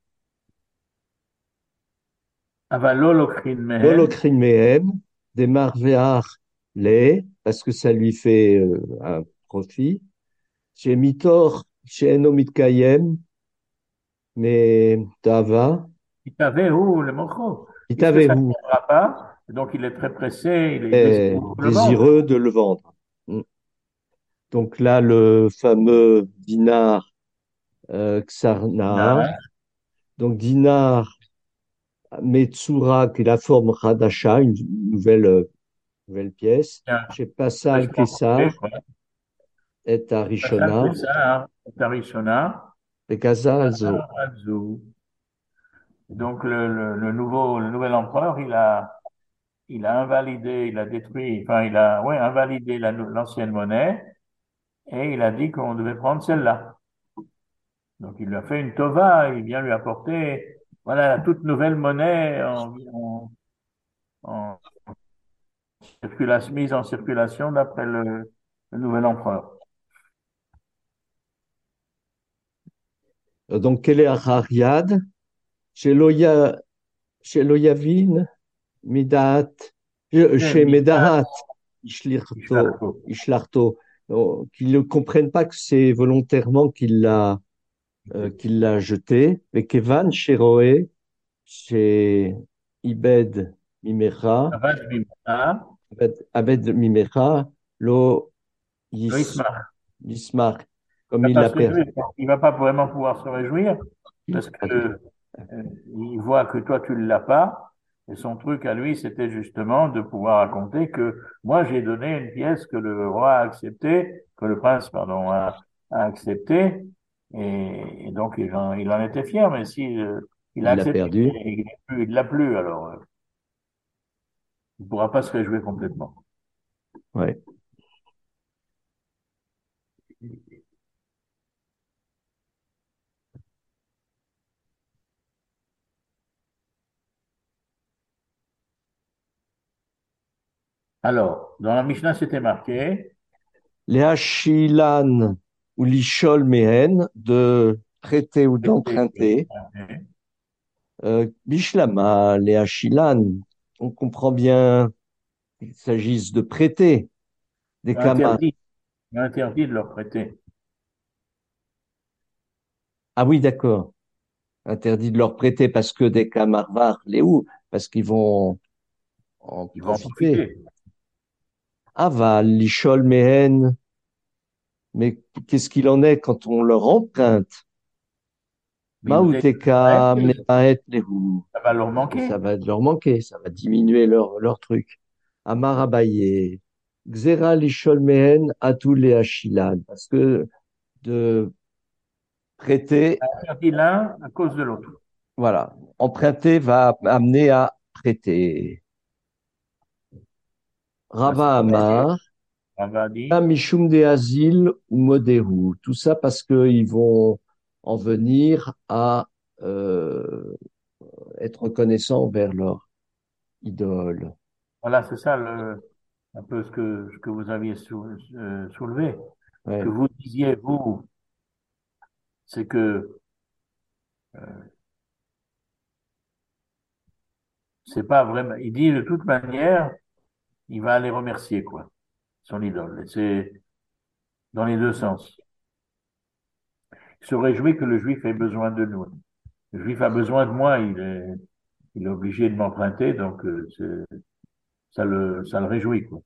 Avalol okrin mehen, Molokrin Mehem, des Marvear les, parce que ça lui fait un profit. Chez Mitor, chez Enomit Kayem, mais Tava, Itavehu le mocho, puisque ça ne Itavehu, viendra pas, donc il est très pressé, il est désireux de le vendre. désireux de le vendre. Donc là, le fameux dinar Xarnar. Là, Donc dinar Metsura, qui est la forme Radasha, une nouvelle pièce. bien, Chez Passal fraîchement coupé, Kessar quoi. et Pascal Arishona, Pessar, Tarishona, et Gazalzo. Azou. Donc le nouvel empereur, il a invalidé, il a détruit, enfin il a ouais, invalidé l'ancienne monnaie et il a dit qu'on devait prendre celle-là. Donc il lui a fait une tova, il vient lui apporter voilà la toute nouvelle monnaie en mise en circulation d'après le nouvel empereur. Donc, quel est Harariad? Chez Loya, chez Loyavin, Midat, chez Midat Medahat, Ishlirto, Ishlarto. Ishlarto, qu'ils ne comprennent pas que c'est volontairement qu'il l'a jeté. Mais Kevan, chez Roé, chez Ibed Mimera, Avad Mimta, Abed Mimera, Lo Lo Yis, Ismach. Yismar, Il comme va il pas l'a se perdu. réjouir. Il va pas vraiment pouvoir se réjouir parce que il voit que toi tu ne l'as pas. Et son truc à lui, c'était justement de pouvoir raconter que moi j'ai donné une pièce que le roi a acceptée, que le prince, pardon, a acceptée. Et donc il en était fier, mais si il a Il l'a accepté perdu. et il l'a plus, alors il ne pourra pas se réjouir complètement. Ouais. Alors, dans la Mishnah, c'était marqué, Léa Shilan ou Lishol Mehen, de prêter ou d'emprunter. Bishlama, Léa Shilan, on comprend bien qu'il s'agisse de prêter des kamas. interdit, interdit de leur prêter. Ah oui, d'accord. Interdit de leur prêter parce que des kamarvar, les où? Parce qu'ils vont en Ils vont en profiter. profiter. Aval, Lishol Mehen, mais qu'est-ce qu'il en est quand on leur emprunte? Bimdei Mauteka, Mnepaet, Lehu. ça va leur Et ça manquer. va leur manquer, ça va diminuer leur truc. Amar Abaye, Xera Lishol Mehen, Atul et Ashilan. Parce que de prêter, Interdit l'un à cause de l'autre. voilà, emprunter va amener à prêter. Là, c'est Rava Amar, on va dire, Mishum de Asile ou Modehu. Tout ça parce qu'ils vont en venir à euh, être reconnaissants envers leur idole. voilà, c'est ça un peu ce que vous aviez soulevé. Ce que Ouais. vous disiez, vous, c'est que c'est pas vraiment. Il dit de toute manière, il va aller remercier, quoi, son idole. Et c'est dans les deux sens. Il se réjouit que le juif ait besoin de nous. Le juif a besoin de moi, il est obligé de m'emprunter, donc ça le réjouit, quoi.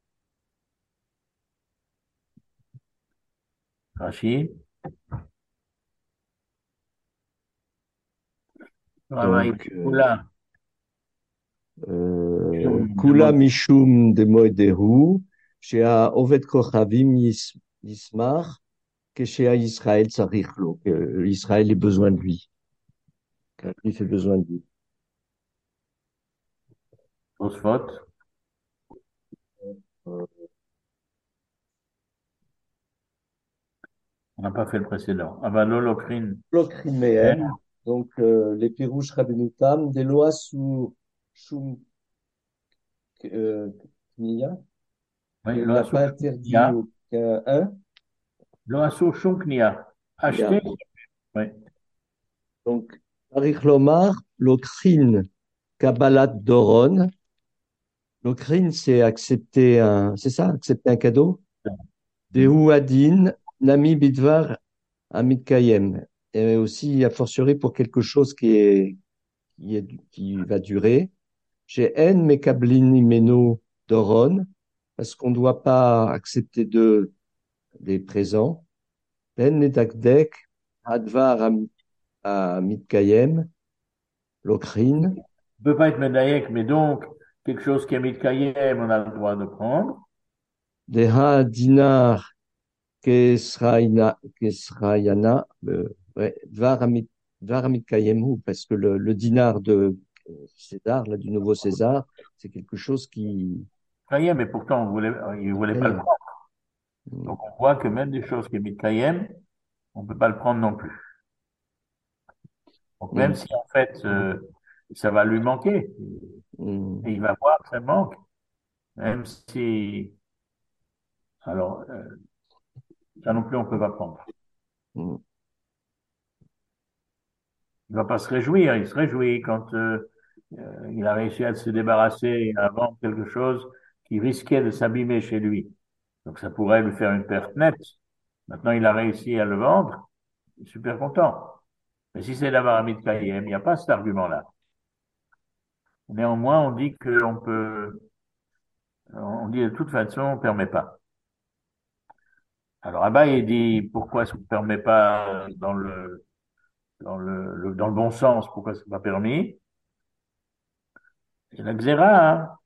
Rachid, Donc, Oula, Kula Mishum de Moedehu, Shea Oved Kochavim Yismar, que Shea Israël Tsarichlo, que Israël ait besoin de lui, qu'il fait besoin de lui. grosse faute. On n'a pas fait le précédent. Avalo Lokrin. Lokrin Mehem, donc les Pirouches Rabbenutam, des lois sous Shum Kniya, Oui, il n'a pas interdit aucun, hein? Loasso Shunknia. Acheter. Oui. Donc, Arich Lomar, Lokrin Kabbalat Doron. Lokrin, c'est accepter c'est ça, accepter un cadeau? Dehu Adin, Nami Bidvar Amit Kayem. Et aussi, a fortiori, pour quelque chose qui va durer. Chez En Mekablin Imeno Doron, parce qu'on ne doit pas accepter des présents. Ben Nedakdek, Advar Amit Kayem, Lokrin. Ne peut pas être Medayek, mais donc, quelque chose qui est Mitkayem, on a le droit de prendre. Deha Dinar Kesrayana, ouais, Dvar Amit Kayemhu, parce que le dinar de César, là, du nouveau César, c'est quelque chose qui. Mitkayem, mais pourtant, il voulait pas le Kayem. prendre. Donc, on voit que même des choses qui est Mitkayem, on ne peut pas le prendre non plus. Donc, même Mm. si, en fait, ça va lui manquer, Mm. et il va voir que ça manque, même si, alors, ça non plus, on ne peut pas prendre. Mm. Il va pas se réjouir, il se réjouit quand il a réussi à se débarrasser et à vendre quelque chose qui risquait de s'abîmer chez lui. Donc ça pourrait lui faire une perte nette. Maintenant, il a réussi à le vendre, il est super content. Mais si c'est d'avoir un Kayem, il n'y a pas cet argument-là. Néanmoins, on dit qu'on peut, on dit de toute façon, on ne permet pas. Alors Abaye dit pourquoi est-ce qu'on ne permet pas dans le bon sens, pourquoi ce n'est pas permis? C'est la xéra, hein.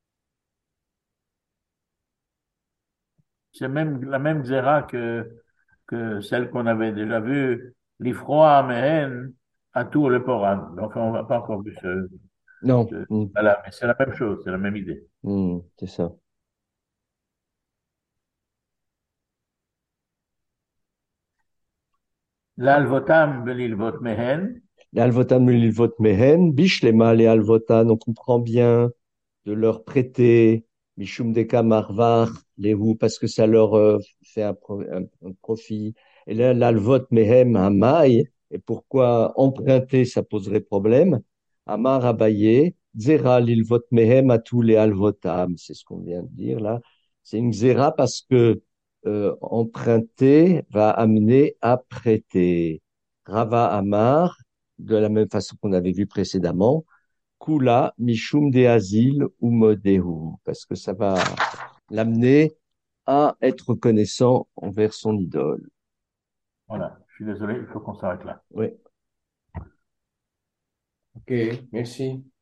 C'est même la même xéra que celle qu'on avait déjà vue, l'Ifroa Mehen, à tout le Coran. Donc on va pas encore vu Non. Mm. voilà, mais c'est la même chose, c'est la même idée. Mm. C'est ça. L'Alvotam Belilvot Mehen, Les Alvotan, Lilvot Mehen, Bishlema, les Alvotan, on comprend bien de leur prêter Mishum Deka Marvar, les Hu, parce que ça leur fait un profit. Et là, l'Alvot Mehem Hamai, et pourquoi emprunter, ça poserait problème. Amar Abaye, Zera l'Ilvot Mehem à tous les Alvotam, c'est ce qu'on vient de dire là. C'est une Zera parce que emprunter va amener à prêter. Rava Amar, de la même façon qu'on avait vu précédemment, Kula Mishum de Asile ou Modehu, parce que ça va l'amener à être reconnaissant envers son idole. voilà, je suis désolé, il faut qu'on s'arrête là. Oui. Ok, merci.